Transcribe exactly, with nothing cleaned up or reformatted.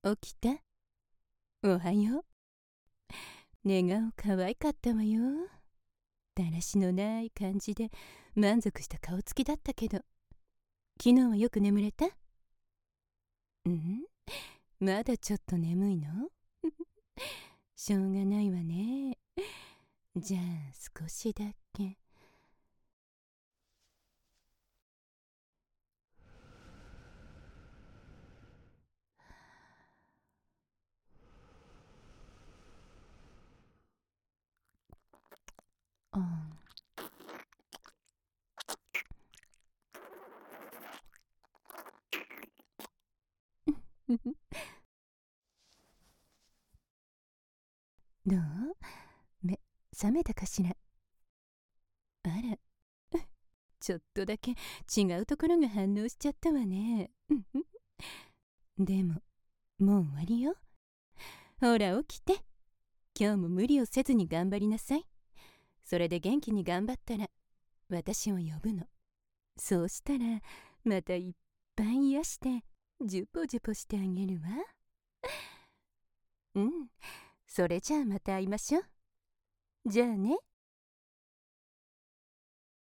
起きた？おはよう。寝顔可愛かったわよ。だらしのない感じで満足した顔つきだったけど、昨日はよく眠れた？うん？まだちょっと眠いの？しょうがないわね。じゃあ少しだけ。あどう？目覚めたかしら？あら、ちょっとだけ違うところが反応しちゃったわね。でももう終わりよ。ほら起きて。今日も無理をせずに頑張りなさい。それで元気に頑張ったら私を呼ぶの。そうしたらまたいっぱい癒してジュポジュポしてあげるわ。うん、それじゃあまた会いましょう。じゃあね。